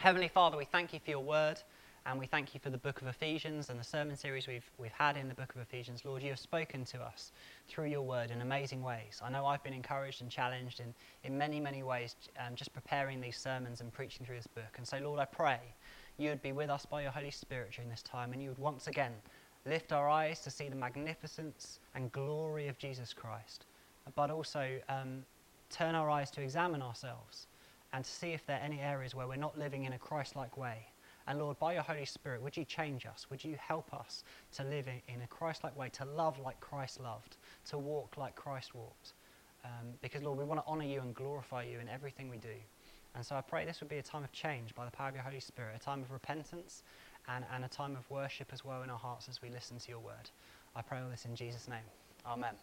Heavenly Father, we thank you for your word, and we thank you for the book of Ephesians and the sermon series we've had in the book of Ephesians. Lord, you have spoken to us through your word in amazing ways. I know I've been encouraged and challenged in many, many ways just preparing these sermons and preaching through this book. And so, Lord, I pray you would be with us by your Holy Spirit during this time, and you would once again lift our eyes to see the magnificence and glory of Jesus Christ, but also turn our eyes to examine ourselves and to see if there are any areas where we're not living in a Christ-like way. And Lord, by your Holy Spirit, would you change us? Would you help us to live in a Christ-like way, to love like Christ loved, to walk like Christ walked? Because, Lord, we want to honour you and glorify you in everything we do. And so I pray this would be a time of change by the power of your Holy Spirit, a time of repentance and a time of worship as well in our hearts as we listen to your word. I pray all this in Jesus' name. Amen.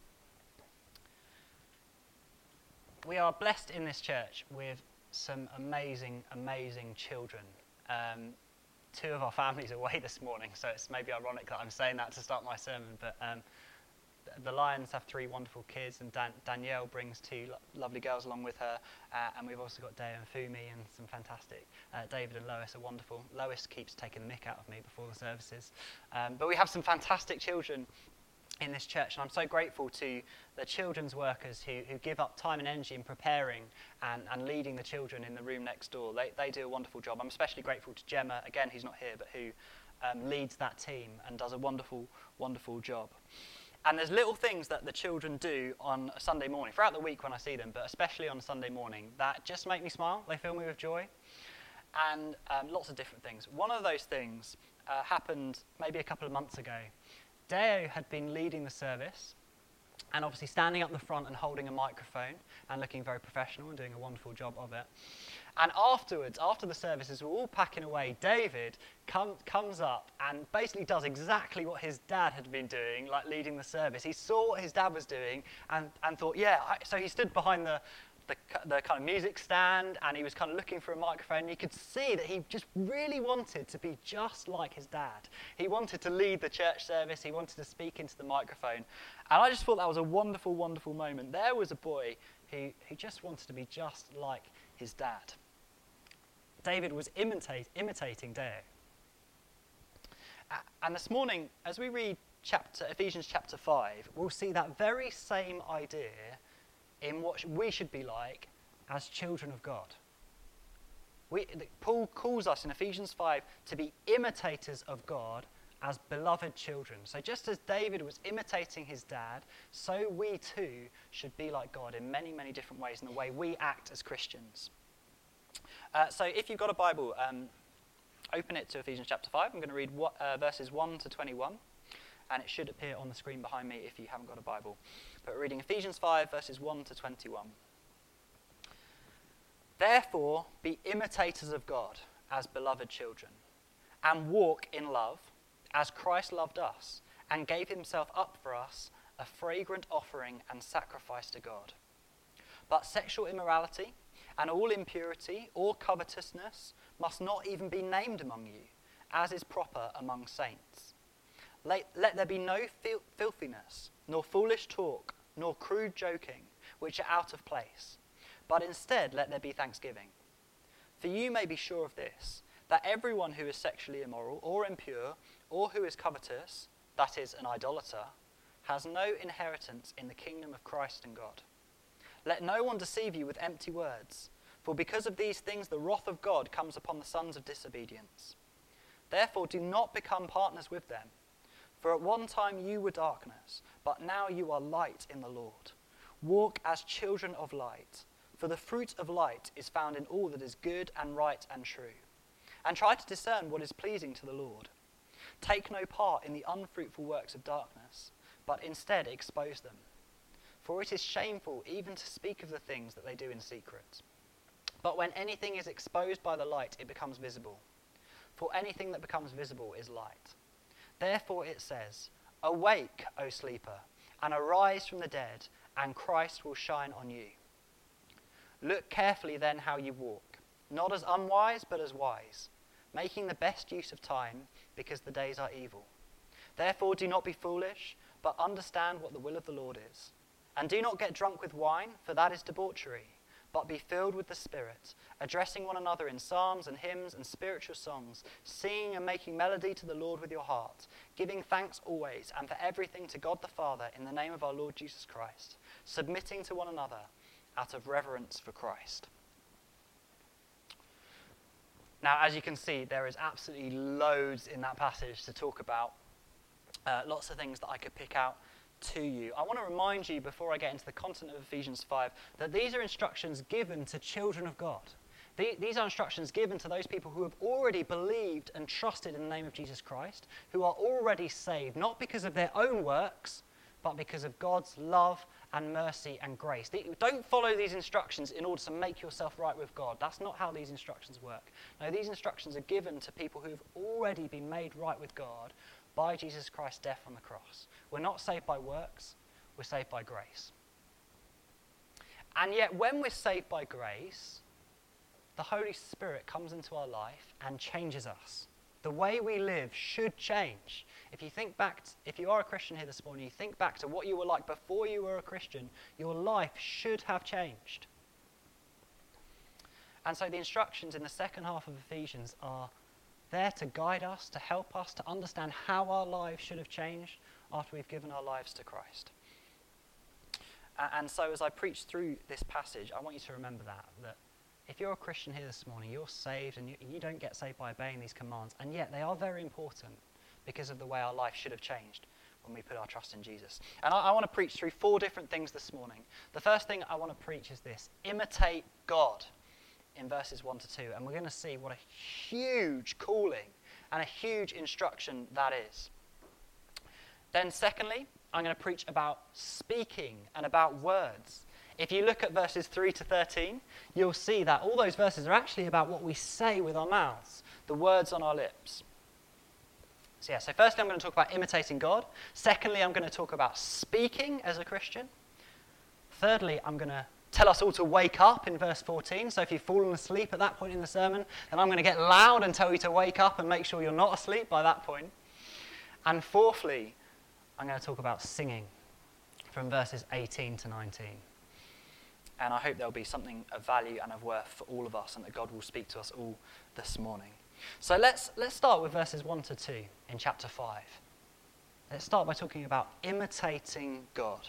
We are blessed in this church with some amazing, amazing children. Two of our families are away this morning, so it's maybe ironic that I'm saying that to start my sermon, but the Lions have three wonderful kids, and Danielle brings two lovely girls along with her, and we've also got Deo and Fumi and some fantastic. David and Lois are wonderful. Lois keeps taking the mick out of me before the services. But we have some fantastic children in this church, and I'm so grateful to the children's workers who give up time and energy in preparing and leading the children in the room next door. They do a wonderful job. I'm especially grateful to Gemma, again, who's not here, but who leads that team and does a wonderful, wonderful job. And there's little things that the children do on a Sunday morning, throughout the week when I see them, but especially on a Sunday morning, that just make me smile. They fill me with joy. And lots of different things. One of those things happened maybe a couple of months ago. Deo had been leading the service and obviously standing up the front and holding a microphone and looking very professional and doing a wonderful job of it. And afterwards, after the services were all packing away, David comes up and basically does exactly what his dad had been doing, like leading the service. He saw what his dad was doing and thought, so he stood behind the kind of music stand, and he was kind of looking for a microphone. You could see that he just really wanted to be just like his dad. He wanted to lead the church service. He wanted to speak into the microphone. And I just thought that was a wonderful, wonderful moment. There was a boy who just wanted to be just like his dad. David was imitating Deo. And this morning, as we read Ephesians chapter 5, we'll see that very same idea in what we should be like as children of God. Paul calls us in Ephesians 5 to be imitators of God as beloved children. So just as David was imitating his dad, so we too should be like God in many, many different ways in the way we act as Christians. So if you've got a Bible, open it to Ephesians chapter 5. I'm going to read verses 1 to 21. And it should appear on the screen behind me if you haven't got a Bible. But we're reading Ephesians 5, verses 1 to 21. Therefore, be imitators of God as beloved children, and walk in love as Christ loved us, and gave himself up for us, a fragrant offering and sacrifice to God. But sexual immorality and all impurity or covetousness must not even be named among you, as is proper among saints. Let there be no filthiness, nor foolish talk, nor crude joking, which are out of place, but instead let there be thanksgiving. For you may be sure of this, that everyone who is sexually immoral or impure, or who is covetous, that is, an idolater, has no inheritance in the kingdom of Christ and God. Let no one deceive you with empty words, for because of these things the wrath of God comes upon the sons of disobedience. Therefore do not become partners with them. For at one time you were darkness, but now you are light in the Lord. Walk as children of light, for the fruit of light is found in all that is good and right and true. And try to discern what is pleasing to the Lord. Take no part in the unfruitful works of darkness, but instead expose them. For it is shameful even to speak of the things that they do in secret. But when anything is exposed by the light, it becomes visible. For anything that becomes visible is light. Therefore it says, awake, O sleeper, and arise from the dead, and Christ will shine on you. Look carefully then how you walk, not as unwise but as wise, making the best use of time, because the days are evil. Therefore do not be foolish, but understand what the will of the Lord is. And do not get drunk with wine, for that is debauchery, but be filled with the Spirit, addressing one another in psalms and hymns and spiritual songs, singing and making melody to the Lord with your heart, giving thanks always and for everything to God the Father in the name of our Lord Jesus Christ, submitting to one another out of reverence for Christ. Now, as you can see, there is absolutely loads in that passage to talk about. Lots of things that I could pick out to you. I want to remind you, before I get into the content of Ephesians 5, that these are instructions given to children of God. These are instructions given to those people who have already believed and trusted in the name of Jesus Christ, who are already saved, not because of their own works, but because of God's love and mercy and grace. Don't follow these instructions in order to make yourself right with God. That's not how these instructions work. No, these instructions are given to people who have already been made right with God by Jesus Christ's death on the cross. We're not saved by works, we're saved by grace. And yet when we're saved by grace, the Holy Spirit comes into our life and changes us. The way we live should change. If you are a Christian here this morning, you think back to what you were like before you were a Christian, your life should have changed. And so the instructions in the second half of Ephesians are there to guide us, to help us to understand how our lives should have changed after we've given our lives to Christ. And so as I preach through this passage, I want you to remember that if you're a Christian here this morning, you're saved and you don't get saved by obeying these commands, and yet they are very important because of the way our life should have changed when we put our trust in Jesus. And I want to preach through 4 different things this morning. The first thing I want to preach is this: imitate God, in verses 1 to 2. And we're going to see what a huge calling and a huge instruction that is. Then secondly, I'm going to preach about speaking and about words. If you look at verses 3 to 13, you'll see that all those verses are actually about what we say with our mouths, the words on our lips. So firstly I'm going to talk about imitating God. Secondly, I'm going to talk about speaking as a Christian. Thirdly, I'm going to tell us all to wake up in verse 14. So if you've fallen asleep at that point in the sermon, then I'm going to get loud and tell you to wake up and make sure you're not asleep by that point. And fourthly, I'm going to talk about singing from verses 18 to 19. And I hope there'll be something of value and of worth for all of us, and that God will speak to us all this morning. So let's start with verses 1 to 2 in chapter 5. Let's start by talking about imitating God.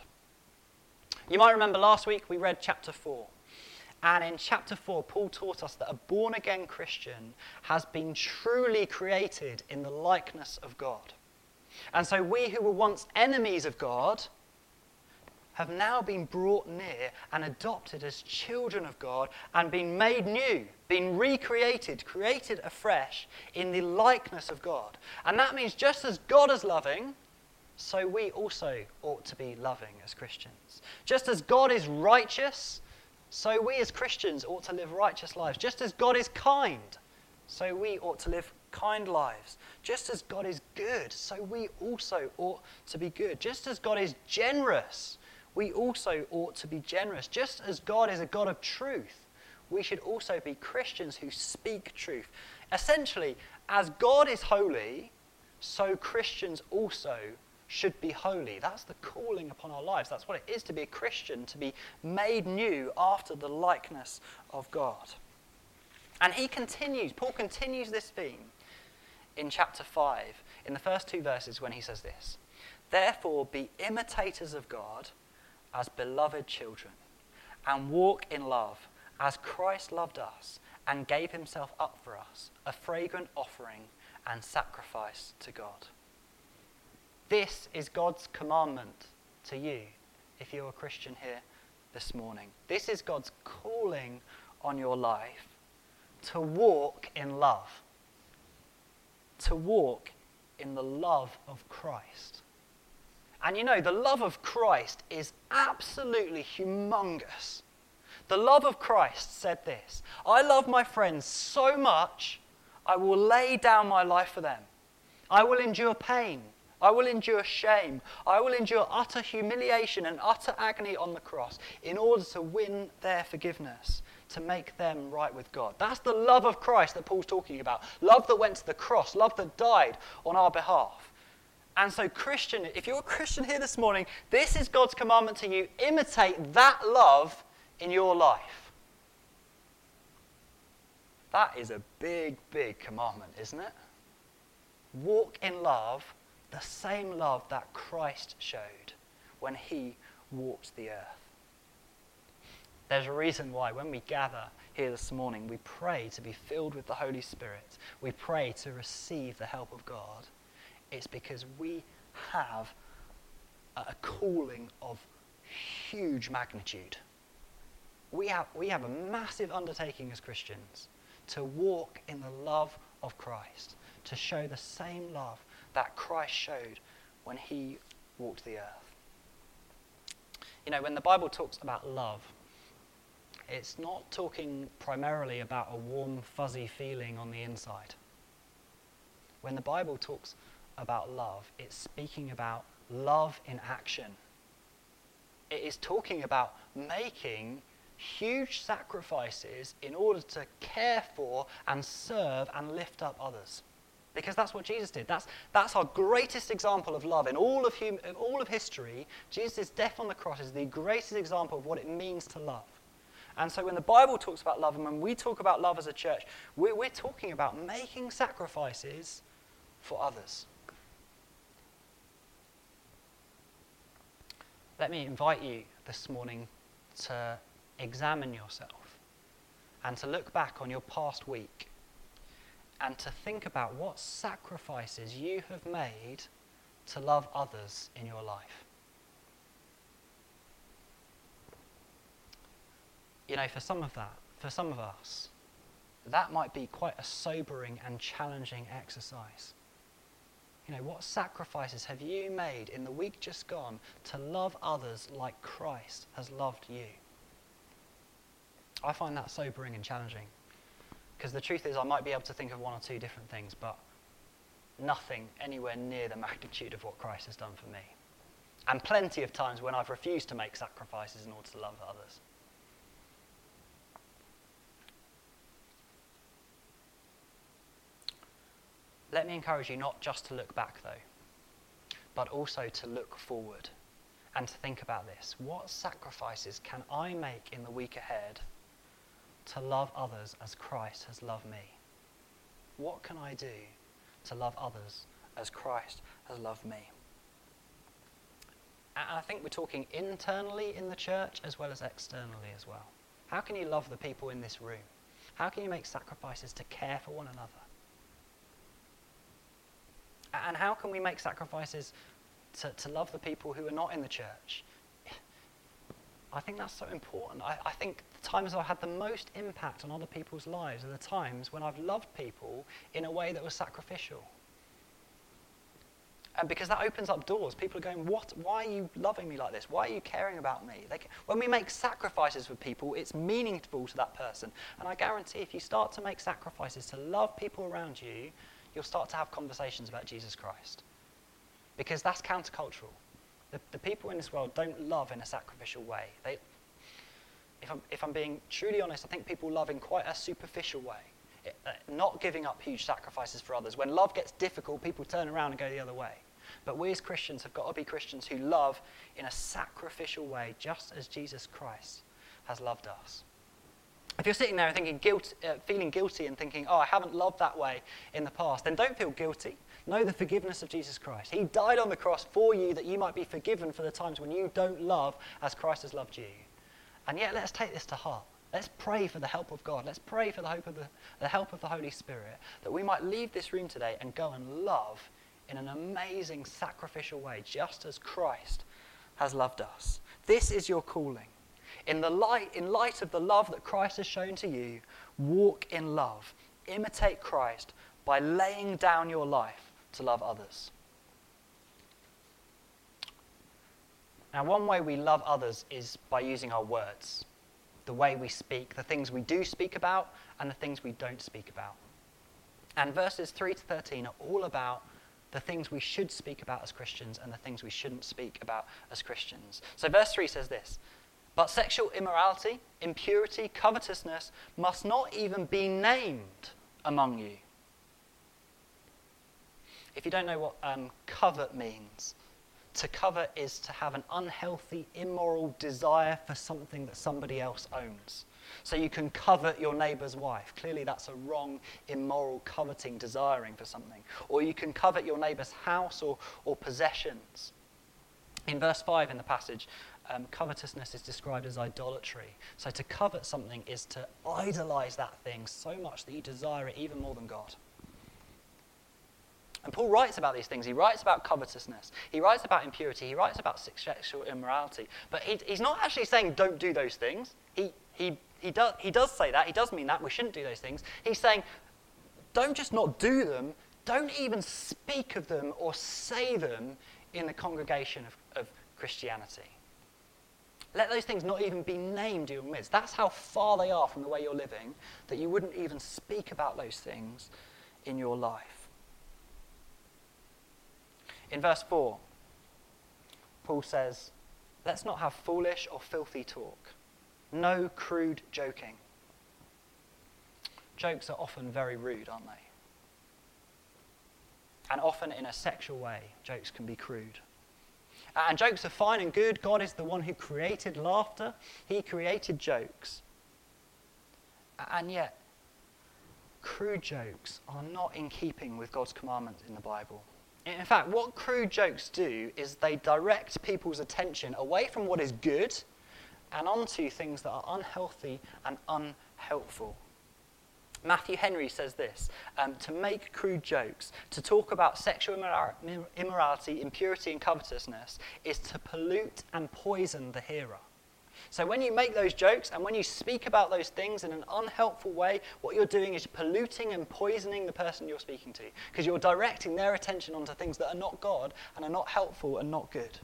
You might remember last week we read chapter 4. And in chapter 4, Paul taught us that a born-again Christian has been truly created in the likeness of God. And so we who were once enemies of God have now been brought near and adopted as children of God and been made new, been recreated, created afresh in the likeness of God. And that means just as God is loving, so we also ought to be loving as Christians. Just as God is righteous, so we as Christians ought to live righteous lives. Just as God is kind, so we ought to live kind lives. Just as God is good, so we also ought to be good. Just as God is generous, we also ought to be generous. Just as God is a God of truth, we should also be Christians who speak truth. Essentially, as God is holy, so Christians also should be holy. That's the calling upon our lives. That's what it is to be a Christian, to be made new after the likeness of God. And Paul continues this theme in chapter 5, in the first 2 verses when he says this: "Therefore be imitators of God as beloved children, and walk in love as Christ loved us and gave himself up for us, a fragrant offering and sacrifice to God." This is God's commandment to you if you're a Christian here this morning. This is God's calling on your life to walk in love, to walk in the love of Christ. And you know, the love of Christ is absolutely humongous. The love of Christ said this: "I love my friends so much, I will lay down my life for them. I will endure pain. I will endure shame. I will endure utter humiliation and utter agony on the cross in order to win their forgiveness, to make them right with God." That's the love of Christ that Paul's talking about. Love that went to the cross, love that died on our behalf. And so Christian, if you're a Christian here this morning, this is God's commandment to you: imitate that love in your life. That is a big, big commandment, isn't it? Walk in love, the same love that Christ showed when he walked the earth. There's a reason why when we gather here this morning, we pray to be filled with the Holy Spirit. We pray to receive the help of God. It's because we have a calling of huge magnitude. We have a massive undertaking as Christians to walk in the love of Christ, to show the same love that Christ showed when he walked the earth. You know, when the Bible talks about love, it's not talking primarily about a warm, fuzzy feeling on the inside. When the Bible talks about love, it's speaking about love in action. It is talking about making huge sacrifices in order to care for and serve and lift up others. Because that's what Jesus did. That's our greatest example of love in all of history. Jesus' death on the cross is the greatest example of what it means to love. And so when the Bible talks about love, and when we talk about love as a church, we're talking about making sacrifices for others. Let me invite you this morning to examine yourself and to look back on your past week and to think about what sacrifices you have made to love others in your life. You know, for some of us, that might be quite a sobering and challenging exercise. You know, what sacrifices have you made in the week just gone to love others like Christ has loved you? I find that sobering and challenging, because the truth is I might be able to think of one or two different things, but nothing anywhere near the magnitude of what Christ has done for me. And plenty of times when I've refused to make sacrifices in order to love others. Let me encourage you not just to look back, though, but also to look forward and to think about this. What sacrifices can I make in the week ahead to love others as Christ has loved me? What can I do to love others as Christ has loved me? And I think we're talking internally in the church as well as externally as well. How can you love the people in this room? How can you make sacrifices to care for one another? And how can we make sacrifices to love the people who are not in the church? I think that's so important. I think the times I've had the most impact on other people's lives are the times when I've loved people in a way that was sacrificial. And because that opens up doors. People are going, why are you loving me like this? Why are you caring about me? When we make sacrifices for people, it's meaningful to that person. And I guarantee if you start to make sacrifices to love people around you, you'll start to have conversations about Jesus Christ. Because that's countercultural. The people in this world don't love in a sacrificial way. If I'm being truly honest, I think people love in quite a superficial way. Not giving up huge sacrifices for others. When love gets difficult, people turn around and go the other way. But we as Christians have got to be Christians who love in a sacrificial way, just as Jesus Christ has loved us. If you're sitting there and feeling guilty and thinking, I haven't loved that way in the past, then don't feel guilty. Know the forgiveness of Jesus Christ. He died on the cross for you that you might be forgiven for the times when you don't love as Christ has loved you. And yet let's take this to heart. Let's pray for the help of God. Let's pray for the help of the Holy Spirit, that we might leave this room today and go and love in an amazing sacrificial way, just as Christ has loved us. This is your calling. In light of the love that Christ has shown to you, walk in love. Imitate Christ by laying down your life to love others. Now, one way we love others is by using our words. The way we speak, the things we do speak about, and the things we don't speak about. And verses 3 to 13 are all about the things we should speak about as Christians and the things we shouldn't speak about as Christians. So verse 3 says this: "But sexual immorality, impurity, covetousness must not even be named among you." If you don't know what covet means, to covet is to have an unhealthy, immoral desire for something that somebody else owns. So you can covet your neighbour's wife. Clearly that's a wrong, immoral, coveting, desiring for something. Or you can covet your neighbour's house or possessions. In verse 5 in the passage, covetousness is described as idolatry. So to covet something is to idolise that thing so much that you desire it even more than God. And Paul writes about these things. He writes about covetousness. He writes about impurity. He writes about sexual immorality. But he's not actually saying don't do those things. He does say that. He does mean that. We shouldn't do those things. He's saying don't just not do them. Don't even speak of them or say them in the congregation of Christianity. Let those things not even be named in your midst. That's how far they are from the way you're living, that you wouldn't even speak about those things in your life. In verse 4, Paul says, let's not have foolish or filthy talk. No crude joking. Jokes are often very rude, aren't they? And often in a sexual way, jokes can be crude. And jokes are fine and good. God is the one who created laughter. He created jokes. And yet, crude jokes are not in keeping with God's commandments in the Bible. In fact, what crude jokes do is they direct people's attention away from what is good and onto things that are unhealthy and unhelpful. Matthew Henry says this, to make crude jokes, to talk about sexual immorality, impurity and covetousness is to pollute and poison the hearer. So when you make those jokes and when you speak about those things in an unhelpful way, what you're doing is polluting and poisoning the person you're speaking to, because you're directing their attention onto things that are not God and are not helpful and not good.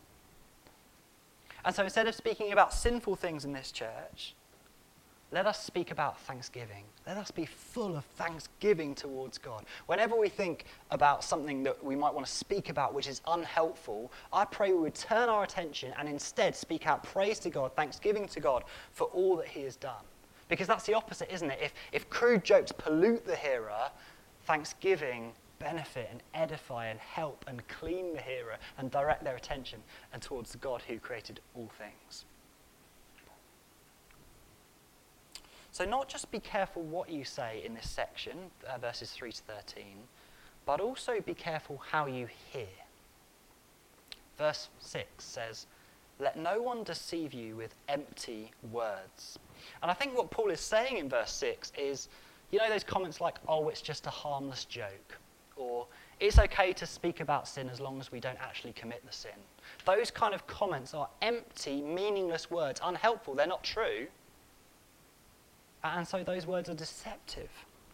And so instead of speaking about sinful things in this church, let us speak about thanksgiving. Let us be full of thanksgiving towards God. Whenever we think about something that we might want to speak about which is unhelpful, I pray we would turn our attention and instead speak out praise to God, thanksgiving to God for all that he has done. Because that's the opposite, isn't it? If crude jokes pollute the hearer, thanksgiving benefit and edify and help and clean the hearer and direct their attention and towards the God who created all things. So not just be careful what you say in this section, verses 3 to 13, but also be careful how you hear. Verse 6 says, let no one deceive you with empty words. And I think what Paul is saying in verse 6 is, you know those comments like, oh, it's just a harmless joke, or it's okay to speak about sin as long as we don't actually commit the sin. Those kind of comments are empty, meaningless words, unhelpful, they're not true. And so those words are deceptive.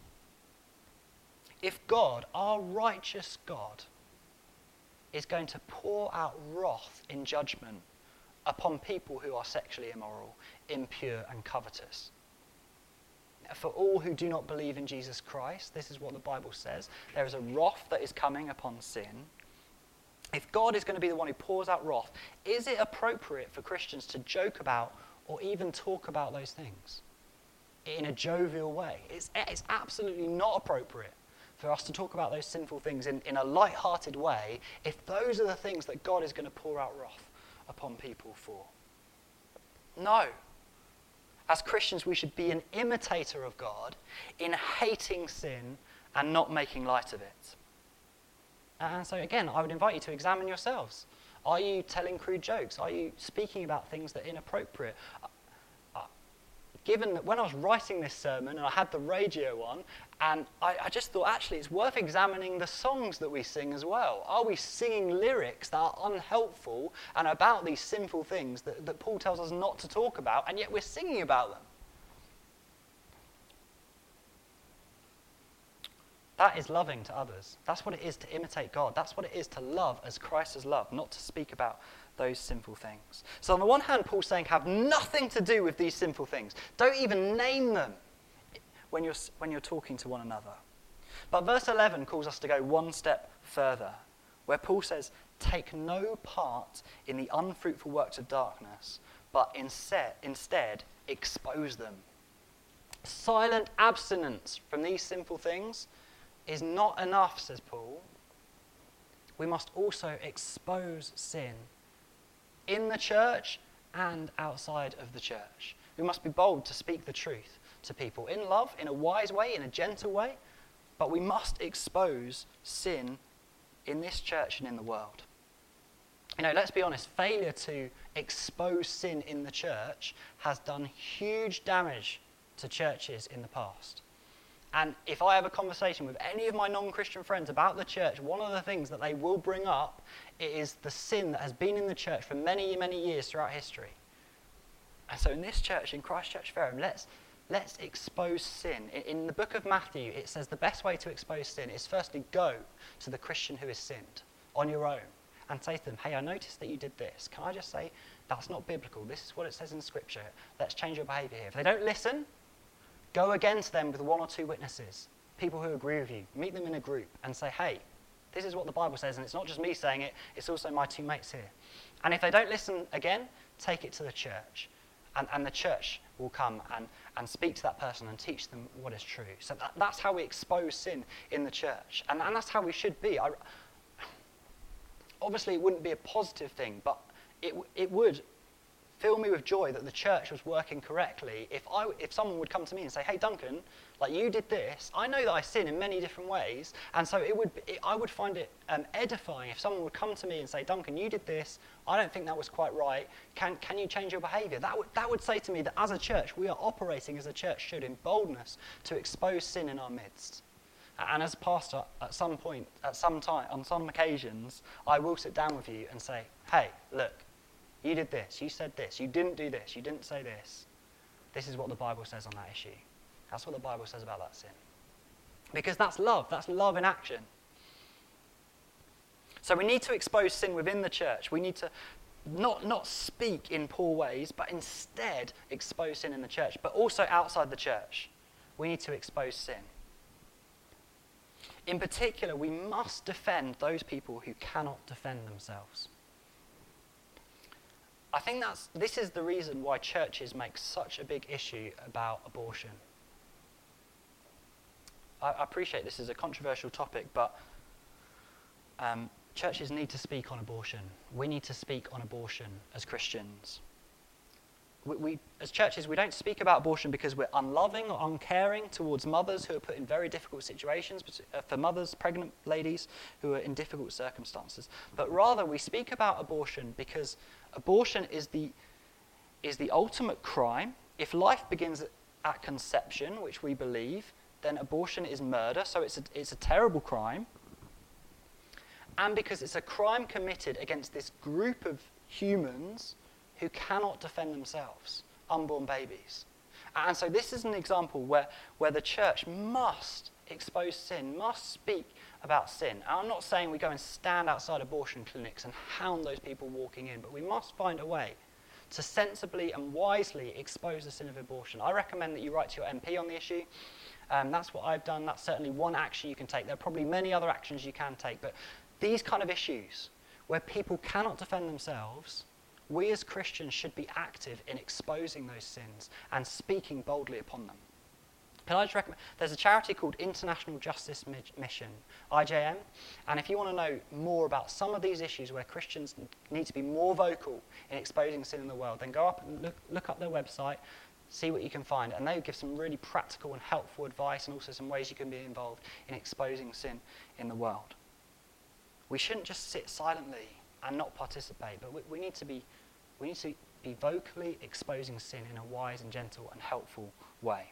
If God, our righteous God, is going to pour out wrath in judgment upon people who are sexually immoral, impure and covetous, for all who do not believe in Jesus Christ, this is what the Bible says, there is a wrath that is coming upon sin. If God is going to be the one who pours out wrath, is it appropriate for Christians to joke about or even talk about those things in a jovial way? It's absolutely not appropriate for us to talk about those sinful things in a light-hearted way if those are the things that God is going to pour out wrath upon people for. No. As Christians, we should be an imitator of God in hating sin and not making light of it. And so again, I would invite you to examine yourselves. Are you telling crude jokes? Are you speaking about things that are inappropriate? Given that when I was writing this sermon and I had the radio on, and I just thought actually it's worth examining the songs that we sing as well. Are we singing lyrics that are unhelpful and about these sinful things that Paul tells us not to talk about, and yet we're singing about them? That is loving to others. That's what it is to imitate God. That's what it is to love as Christ has loved, not to speak about those sinful things. So on the one hand, Paul's saying have nothing to do with these sinful things. Don't even name them when you're talking to one another. But verse 11 calls us to go one step further, where Paul says, take no part in the unfruitful works of darkness, but instead expose them. Silent abstinence from these sinful things is not enough, says Paul. we must also expose sin in the church and outside of the church. We must be bold to speak the truth to people in love, in a wise way, in a gentle way, but we must expose sin in this church and in the world. Let's be honest, failure to expose sin in the church has done huge damage to churches in the past. And if I have a conversation with any of my non-Christian friends about the church, one of the things that they will bring up is the sin that has been in the church for many, many years throughout history. And so in this church, in Christ Church Fareham, let's expose sin. In the book of Matthew, it says the best way to expose sin is firstly go to the Christian who has sinned on your own and say to them, hey, I noticed that you did this. Can I just say, that's not biblical. This is what it says in Scripture. Let's change your behaviour here. If they don't listen, go again to them with 1 or 2 witnesses, people who agree with you. Meet them in a group and say, hey, this is what the Bible says, and it's not just me saying it, it's also my 2 mates here. And if they don't listen again, take it to the church. And the church will come and speak to that person and teach them what is true. So that's how we expose sin in the church. And that's how we should be. Obviously, it wouldn't be a positive thing, but it would fill me with joy that the church was working correctly if someone would come to me and say, hey, Duncan, like you did this. I know that I sin in many different ways, and so I would find it edifying if someone would come to me and say, Duncan, you did this. I don't think that was quite right. Can you change your behaviour? That would say to me that as a church, we are operating as a church should in boldness to expose sin in our midst. And as a pastor, at some point, at some time, on some occasions, I will sit down with you and say, hey, look, you did this, you said this, you didn't do this, you didn't say this. This is what the Bible says on that issue. That's what the Bible says about that sin. Because that's love in action. So we need to expose sin within the church. We need to not speak in poor ways, but instead expose sin in the church. But also outside the church, we need to expose sin. In particular, we must defend those people who cannot defend themselves. I think this is the reason why churches make such a big issue about abortion. I appreciate this is a controversial topic, but churches need to speak on abortion. We need to speak on abortion as Christians. We as churches, we don't speak about abortion because we're unloving or uncaring towards mothers who are put in very difficult situations, for mothers, pregnant ladies who are in difficult circumstances. But rather, we speak about abortion because abortion is the ultimate crime. If life begins at conception, which we believe, then abortion is murder, so it's a terrible crime. And because it's a crime committed against this group of humans who cannot defend themselves, unborn babies. And so this is an example where the church must expose sin, must speak about sin. And I'm not saying we go and stand outside abortion clinics and hound those people walking in, but we must find a way to sensibly and wisely expose the sin of abortion. I recommend that you write to your MP on the issue. That's what I've done. That's certainly one action you can take. There are probably many other actions you can take, but these kind of issues where people cannot defend themselves, we as Christians should be active in exposing those sins and speaking boldly upon them. Can I just recommend, there's a charity called International Justice Mission, IJM, and if you want to know more about some of these issues where Christians need to be more vocal in exposing sin in the world, then go up and look up their website, see what you can find, and they give some really practical and helpful advice and also some ways you can be involved in exposing sin in the world. We shouldn't just sit silently and not participate, but we need to be vocally exposing sin in a wise and gentle and helpful way.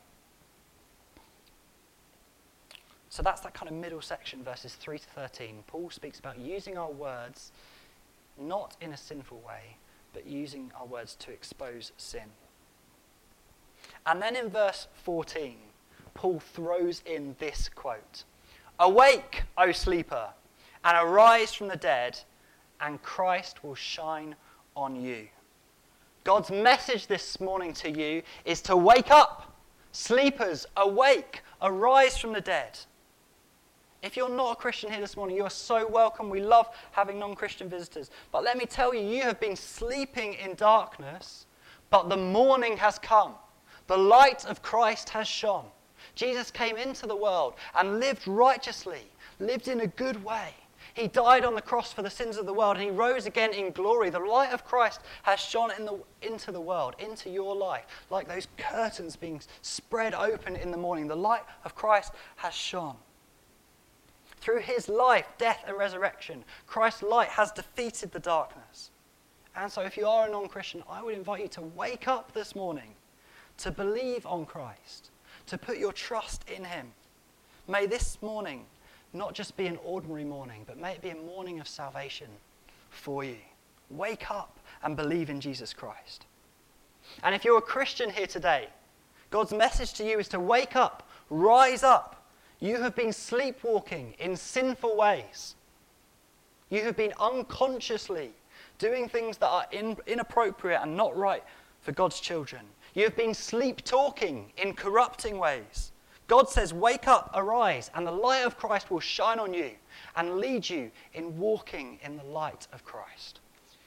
So that's that kind of middle section, verses 3 to 13. Paul speaks about using our words not in a sinful way, but using our words to expose sin. And then in verse 14, Paul throws in this quote, "Awake, O sleeper, and arise from the dead, and Christ will shine on you." God's message this morning to you is to wake up. Sleepers, awake, arise from the dead. If you're not a Christian here this morning, you are so welcome. We love having non-Christian visitors. But let me tell you, you have been sleeping in darkness, but the morning has come. The light of Christ has shone. Jesus came into the world and lived righteously, lived in a good way. He died on the cross for the sins of the world, and he rose again in glory. The light of Christ has shone into the world, into your life, like those curtains being spread open in the morning. The light of Christ has shone. Through his life, death, and resurrection, Christ's light has defeated the darkness. And so if you are a non-Christian, I would invite you to wake up this morning, to believe on Christ, to put your trust in him. May this morning not just be an ordinary morning, but may it be a morning of salvation for you. Wake up and believe in Jesus Christ. And if you're a Christian here today, God's message to you is to wake up, rise up. You have been sleepwalking in sinful ways. You have been unconsciously doing things that are inappropriate and not right for God's children. You have been sleep-talking in corrupting ways. God says, wake up, arise, and the light of Christ will shine on you and lead you in walking in the light of Christ.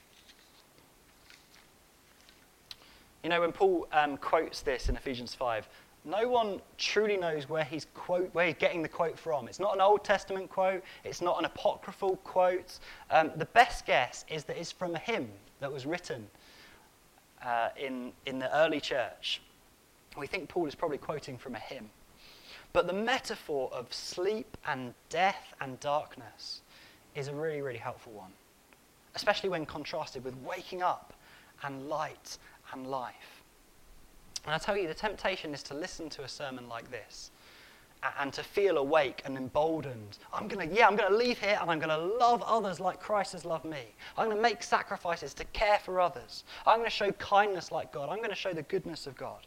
You know, when Paul quotes this in Ephesians 5, no one truly knows where he's getting the quote from. It's not an Old Testament quote. It's not an apocryphal quote. The best guess is that it's from a hymn that was written in the early church. We think Paul is probably quoting from a hymn. But the metaphor of sleep and death and darkness is a really, really helpful one, especially when contrasted with waking up and light and life. And I tell you, the temptation is to listen to a sermon like this and to feel awake and emboldened. I'm going to leave here and I'm going to love others like Christ has loved me. I'm going to make sacrifices to care for others. I'm going to show kindness like God. I'm going to show the goodness of God.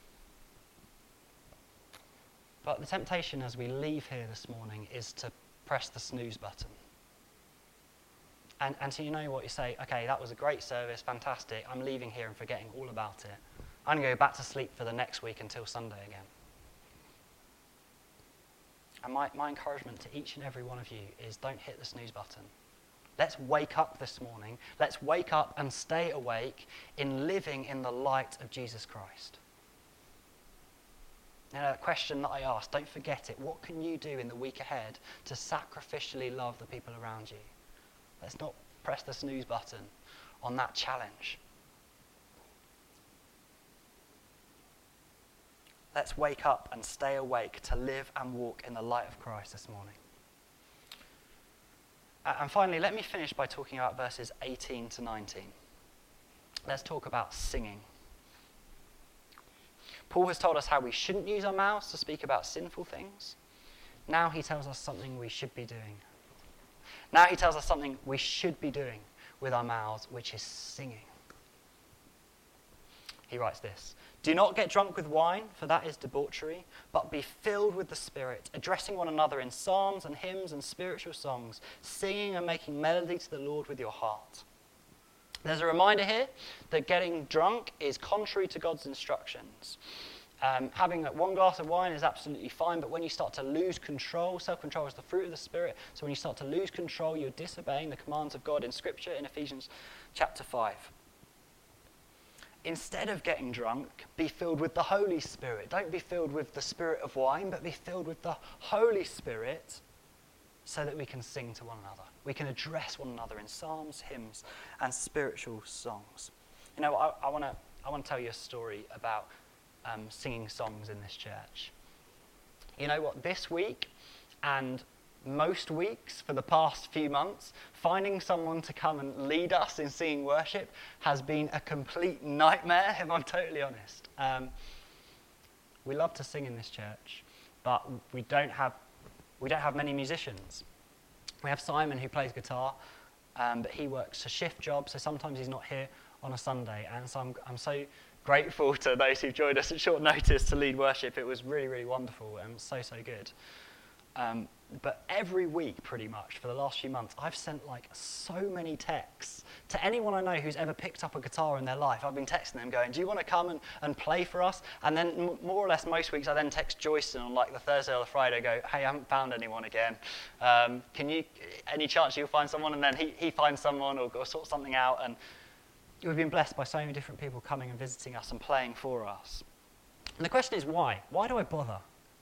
But the temptation as we leave here this morning is to press the snooze button. And so you know what, you say, okay, that was a great service, fantastic. I'm leaving here and forgetting all about it. I'm going to go back to sleep for the next week until Sunday again. And my encouragement to each and every one of you is don't hit the snooze button. Let's wake up this morning. Let's wake up and stay awake in living in the light of Jesus Christ. Now, a question that I asked, don't forget it. What can you do in the week ahead to sacrificially love the people around you? Let's not press the snooze button on that challenge. Let's wake up and stay awake to live and walk in the light of Christ this morning. And finally, let me finish by talking about verses 18 to 19. Let's talk about singing. Paul has told us how we shouldn't use our mouths to speak about sinful things. Now he tells us something we should be doing. Now he tells us something we should be doing with our mouths, which is singing. He writes this, "Do not get drunk with wine, for that is debauchery, but be filled with the Spirit, addressing one another in psalms and hymns and spiritual songs, singing and making melody to the Lord with your heart." There's a reminder here that getting drunk is contrary to God's instructions. Having one glass of wine is absolutely fine, but when you start to lose control, self-control is the fruit of the Spirit, so when you start to lose control, you're disobeying the commands of God in Scripture in Ephesians chapter 5. Instead of getting drunk, be filled with the Holy Spirit. Don't be filled with the spirit of wine, but be filled with the Holy Spirit so that we can sing to one another. We can address one another in psalms, hymns, and spiritual songs. You know, I want to tell you a story about singing songs in this church. You know what? This week and most weeks for the past few months, finding someone to come and lead us in singing worship has been a complete nightmare, if I'm totally honest. We love to sing in this church, but we don't have many musicians. We have Simon who plays guitar, but he works a shift job, so sometimes he's not here on a Sunday. And so I'm so grateful to those who've joined us at short notice to lead worship. It was really, really wonderful and so good. But every week, pretty much, for the last few months, I've sent so many texts to anyone I know who's ever picked up a guitar in their life. I've been texting them going, do you want to come and play for us? And then more or less most weeks, I then text Joyce on the Thursday or the Friday, go, hey, I haven't found anyone again. Any chance you'll find someone? And then he finds someone or sort something out. And we've been blessed by so many different people coming and visiting us and playing for us. And the question is why? Why do I bother?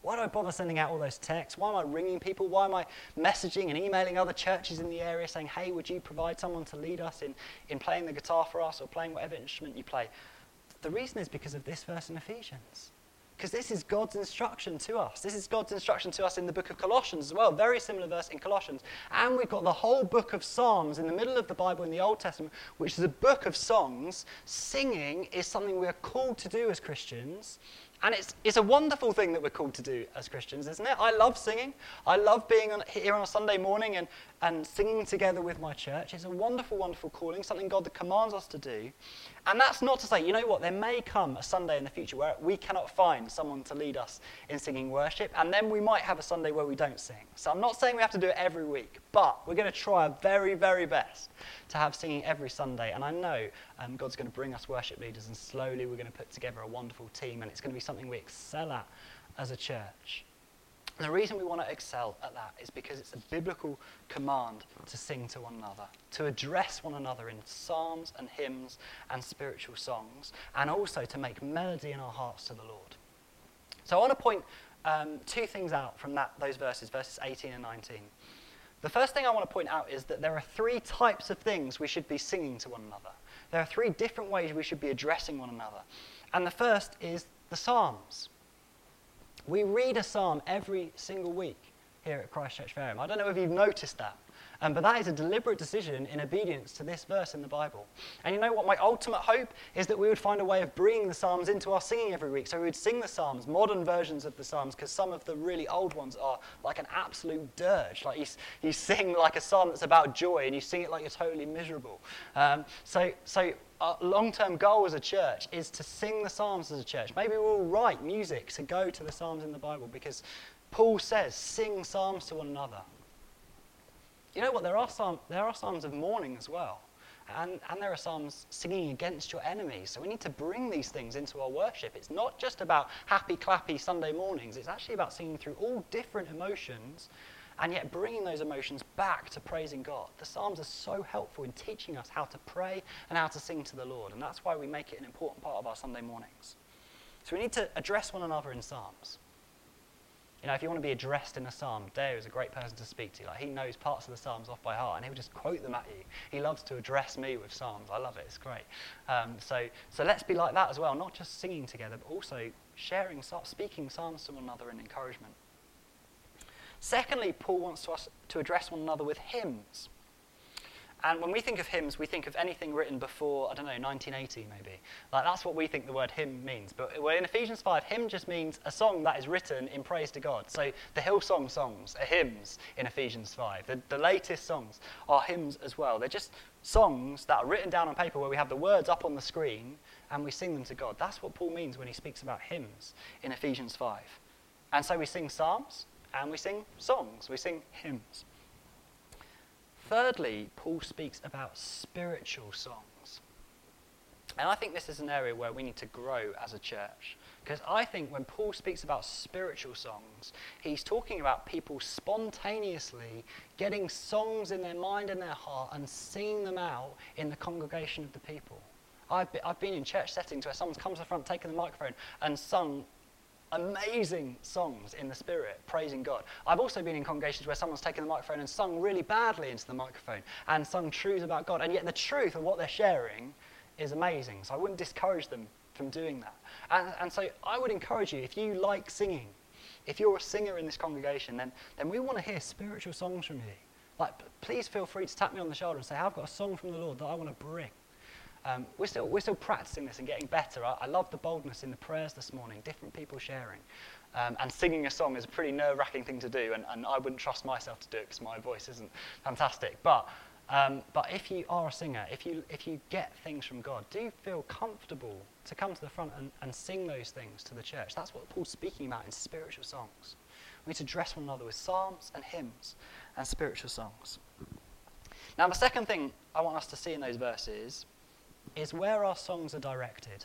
Why do I bother sending out all those texts? Why am I ringing people? Why am I messaging and emailing other churches in the area saying, hey, would you provide someone to lead us in playing the guitar for us or playing whatever instrument you play? The reason is because of this verse in Ephesians. Because this is God's instruction to us. This is God's instruction to us in the book of Colossians as well. Very similar verse in Colossians. And we've got the whole book of Psalms in the middle of the Bible in the Old Testament, which is a book of songs. Singing is something we are called to do as Christians. And it's a wonderful thing that we're called to do as Christians, isn't it? I love singing. I love being here on a Sunday morning and singing together with my church. It's a wonderful, wonderful calling, something God that commands us to do. And that's not to say, you know what, there may come a Sunday in the future where we cannot find someone to lead us in singing worship, and then we might have a Sunday where we don't sing. So I'm not saying we have to do it every week, but we're going to try our very, very best to have singing every Sunday. And I know God's going to bring us worship leaders, and slowly we're going to put together a wonderful team, and it's going to be something we excel at as a church. And the reason we want to excel at that is because it's a biblical command to sing to one another, to address one another in psalms and hymns and spiritual songs, and also to make melody in our hearts to the Lord. So I want to point two things out from those verses 18 and 19. The first thing I want to point out is that there are three types of things we should be singing to one another. There are three different ways we should be addressing one another. And the first is the Psalms. We read a psalm every single week here at Christ Church Fareham. I don't know if you've noticed that, but that is a deliberate decision in obedience to this verse in the Bible. And you know what? My ultimate hope is that we would find a way of bringing the Psalms into our singing every week. So we would sing the Psalms, modern versions of the Psalms, because some of the really old ones are like an absolute dirge. Like you sing like a psalm that's about joy, and you sing it like you're totally miserable. So our long-term goal as a church is to sing the Psalms as a church. Maybe we'll write music to go to the Psalms in the Bible, because Paul says, sing psalms to one another. You know what? There are psalms of mourning as well. And there are psalms singing against your enemies. So we need to bring these things into our worship. It's not just about happy, clappy Sunday mornings. It's actually about singing through all different emotions, and yet bringing those emotions back to praising God. The Psalms are so helpful in teaching us how to pray and how to sing to the Lord. And that's why we make it an important part of our Sunday mornings. So we need to address one another in Psalms. You know, if you want to be addressed in a psalm, Dale is a great person to speak to. Like, he knows parts of the psalms off by heart, and he'll just quote them at you. He loves to address me with psalms. I love it. It's great. So let's be like that as well, not just singing together, but also speaking psalms to one another in encouragement. Secondly, Paul wants us to address one another with hymns. And when we think of hymns, we think of anything written before, 1980 maybe. Like, that's what we think the word hymn means. But in Ephesians 5, hymn just means a song that is written in praise to God. So the Hillsong songs are hymns in Ephesians 5. The latest songs are hymns as well. They're just songs that are written down on paper where we have the words up on the screen and we sing them to God. That's what Paul means when he speaks about hymns in Ephesians 5. And so we sing psalms and we sing songs. We sing hymns. Thirdly, Paul speaks about spiritual songs. And I think this is an area where we need to grow as a church. Because I think when Paul speaks about spiritual songs, he's talking about people spontaneously getting songs in their mind and their heart and singing them out in the congregation of the people. I've been in church settings where someone's come to the front, taken the microphone, and sung amazing songs in the Spirit, praising God. I've also been in congregations where someone's taken the microphone and sung really badly into the microphone and sung truths about God, and yet the truth of what they're sharing is amazing. So I wouldn't discourage them from doing that. And so I would encourage you, if you like singing, if you're a singer in this congregation, then we want to hear spiritual songs from you. Like, please feel free to tap me on the shoulder and say, I've got a song from the Lord that I want to bring. We're still practicing this and getting better. I love the boldness in the prayers this morning, different people sharing. And singing a song is a pretty nerve-wracking thing to do, and I wouldn't trust myself to do it because my voice isn't fantastic. But if you are a singer, if you get things from God, do feel comfortable to come to the front and sing those things to the church. That's what Paul's speaking about in spiritual songs. We need to dress one another with psalms and hymns and spiritual songs. Now, the second thing I want us to see in those verses is where our songs are directed.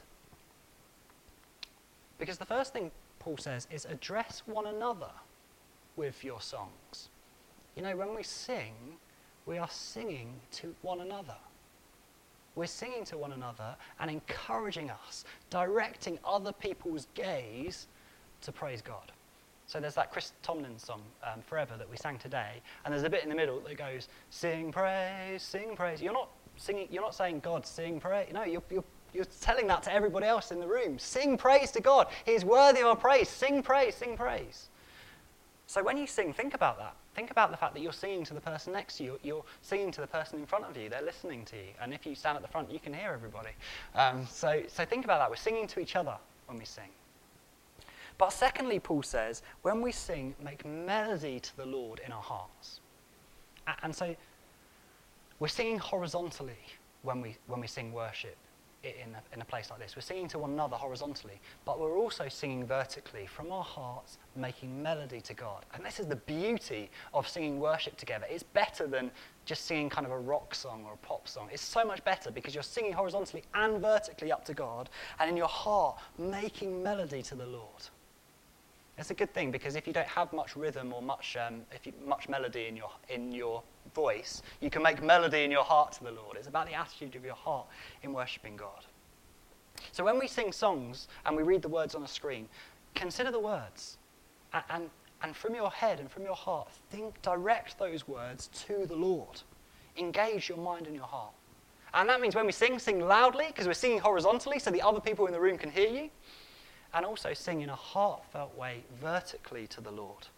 Because the first thing Paul says is address one another with your songs. You know, when we sing, we are singing to one another. We're singing to one another and encouraging us, directing other people's gaze to praise God. So there's that Chris Tomlin song, Forever, that we sang today, and there's a bit in the middle that goes, sing praise, sing praise. You're not saying, God, sing praise. No, you're telling that to everybody else in the room. Sing praise to God. He is worthy of our praise. Sing praise, sing praise. So when you sing, think about that. Think about the fact that you're singing to the person next to you. You're singing to the person in front of you. They're listening to you. And if you stand at the front, you can hear everybody. So think about that. We're singing to each other when we sing. But secondly, Paul says, when we sing, make melody to the Lord in our hearts. And so we're singing horizontally when we sing worship in a place like this. We're singing to one another horizontally, but we're also singing vertically from our hearts, making melody to God. And this is the beauty of singing worship together. It's better than just singing kind of a rock song or a pop song. It's so much better because you're singing horizontally and vertically up to God, and in your heart, making melody to the Lord. It's a good thing because if you don't have much rhythm or much melody in your voice, you can make melody in your heart to the Lord. It's about the attitude of your heart in worshipping God. So when we sing songs and we read the words on a screen, consider the words, and from your head and from your heart, direct those words to the Lord. Engage your mind and your heart. And that means when we sing loudly because we're singing horizontally so the other people in the room can hear you. And also sing in a heartfelt way vertically to the Lord.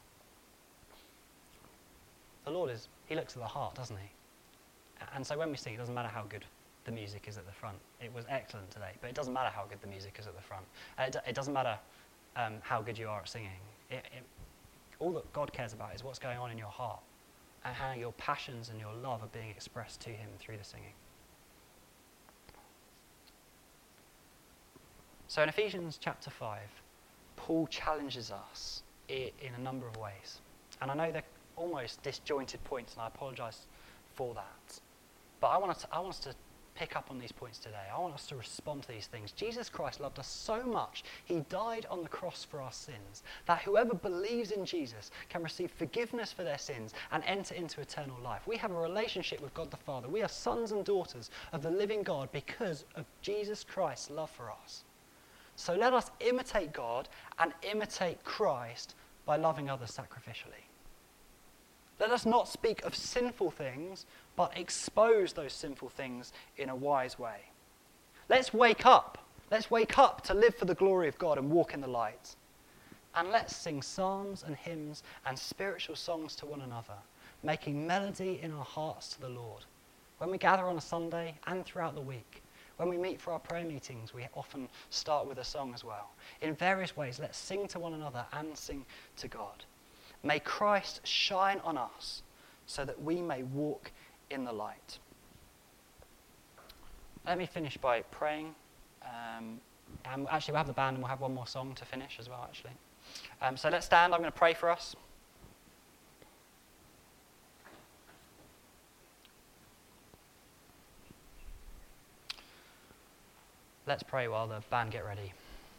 The Lord he looks at the heart, doesn't he? And so when we sing, it doesn't matter how good the music is at the front. It was excellent today, but it doesn't matter how good the music is at the front. It doesn't matter how good you are at singing. All that God cares about is what's going on in your heart and how your passions and your love are being expressed to him through the singing. So in Ephesians chapter 5, Paul challenges us in a number of ways. And I know they're almost disjointed points, and I apologise for that. But I want us to pick up on these points today. I want us to respond to these things. Jesus Christ loved us so much, he died on the cross for our sins, that whoever believes in Jesus can receive forgiveness for their sins and enter into eternal life. We have a relationship with God the Father. We are sons and daughters of the living God because of Jesus Christ's love for us. So let us imitate God and imitate Christ by loving others sacrificially. Let us not speak of sinful things, but expose those sinful things in a wise way. Let's wake up. Let's wake up to live for the glory of God and walk in the light. And let's sing psalms and hymns and spiritual songs to one another, making melody in our hearts to the Lord. When we gather on a Sunday and throughout the week, when we meet for our prayer meetings, we often start with a song as well. In various ways, let's sing to one another and sing to God. May Christ shine on us so that we may walk in the light. Let me finish by praying. And actually, we'll have the band and we'll have one more song to finish as well, actually. So let's stand. I'm going to pray for us. Let's pray while the band get ready.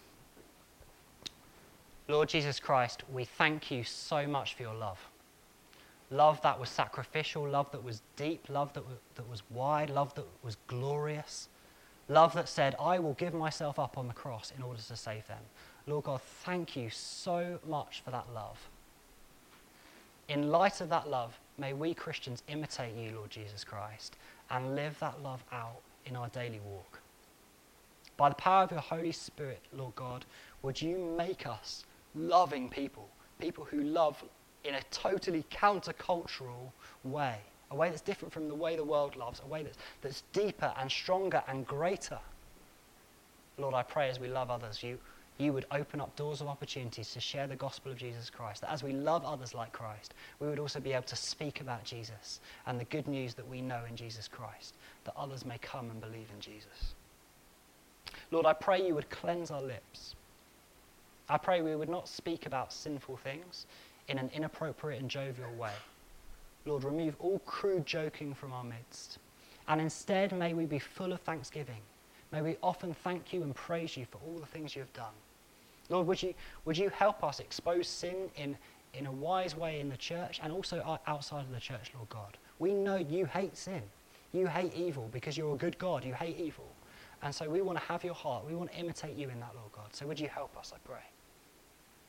Lord Jesus Christ, we thank you so much for your love. Love that was sacrificial, love that was deep, love that was wide, love that was glorious. Love that said, I will give myself up on the cross in order to save them. Lord God, thank you so much for that love. In light of that love, may we Christians imitate you, Lord Jesus Christ, and live that love out in our daily walk. By the power of your Holy Spirit, Lord God, would you make us loving people, people who love in a totally countercultural way, a way that's different from the way the world loves, a way that's deeper and stronger and greater. Lord, I pray as we love others, you would open up doors of opportunities to share the gospel of Jesus Christ, that as we love others like Christ, we would also be able to speak about Jesus and the good news that we know in Jesus Christ, that others may come and believe in Jesus. Lord, I pray you would cleanse our lips. I pray we would not speak about sinful things in an inappropriate and jovial way. Lord, remove all crude joking from our midst. And instead, may we be full of thanksgiving. May we often thank you and praise you for all the things you have done. Lord, would you help us expose sin in a wise way in the church and also outside of the church, Lord God. We know you hate sin. You hate evil because you're a good God. You hate evil. And so we want to have your heart. We want to imitate you in that, Lord God. So would you help us, I pray.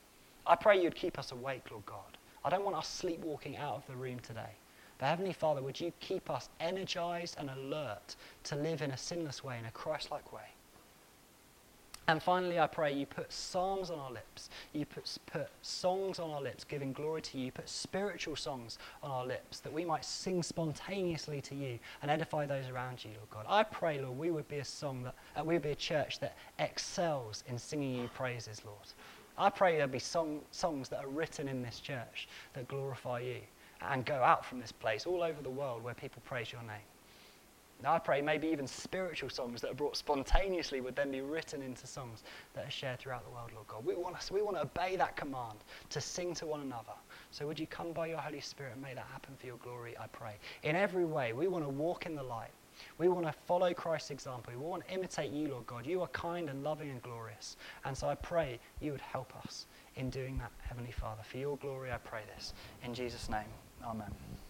I pray you'd keep us awake, Lord God. I don't want us sleepwalking out of the room today. But Heavenly Father, would you keep us energized and alert to live in a sinless way, in a Christ-like way? And finally, I pray you put psalms on our lips. You put songs on our lips, giving glory to you. Put spiritual songs on our lips, that we might sing spontaneously to you and edify those around you, Lord God. I pray, Lord, we would be we would be a church that excels in singing you praises, Lord. I pray there'll be songs that are written in this church that glorify you and go out from this place all over the world where people praise your name. Now I pray maybe even spiritual songs that are brought spontaneously would then be written into songs that are shared throughout the world, Lord God. We want to obey that command to sing to one another. So would you come by your Holy Spirit and make that happen for your glory, I pray. In every way, we want to walk in the light. We want to follow Christ's example. We want to imitate you, Lord God. You are kind and loving and glorious. And so I pray you would help us in doing that, Heavenly Father. For your glory, I pray this. In Jesus' name, amen.